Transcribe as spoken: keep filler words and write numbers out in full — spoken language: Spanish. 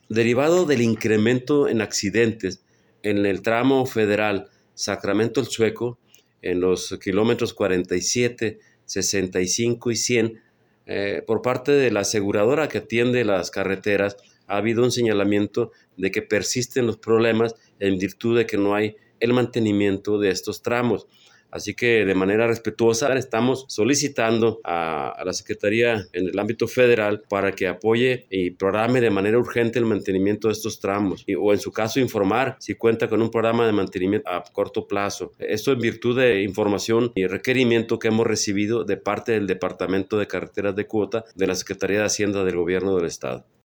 Derivado del incremento en accidentes en el tramo federal Sacramento El Chueco, en los kilómetros cuarenta y siete, sesenta y cinco y cien, eh, por parte de la aseguradora que atiende las carreteras, ha habido un señalamiento de que persisten los problemas en virtud de que no hay el mantenimiento de estos tramos. Así que de manera respetuosa estamos solicitando a, a la Secretaría en el ámbito federal para que apoye y programe de manera urgente el mantenimiento de estos tramos y, o en su caso informar si cuenta con un programa de mantenimiento a corto plazo. Esto en virtud de información y requerimiento que hemos recibido de parte del Departamento de Carreteras de Cuota de la Secretaría de Hacienda del Gobierno del Estado.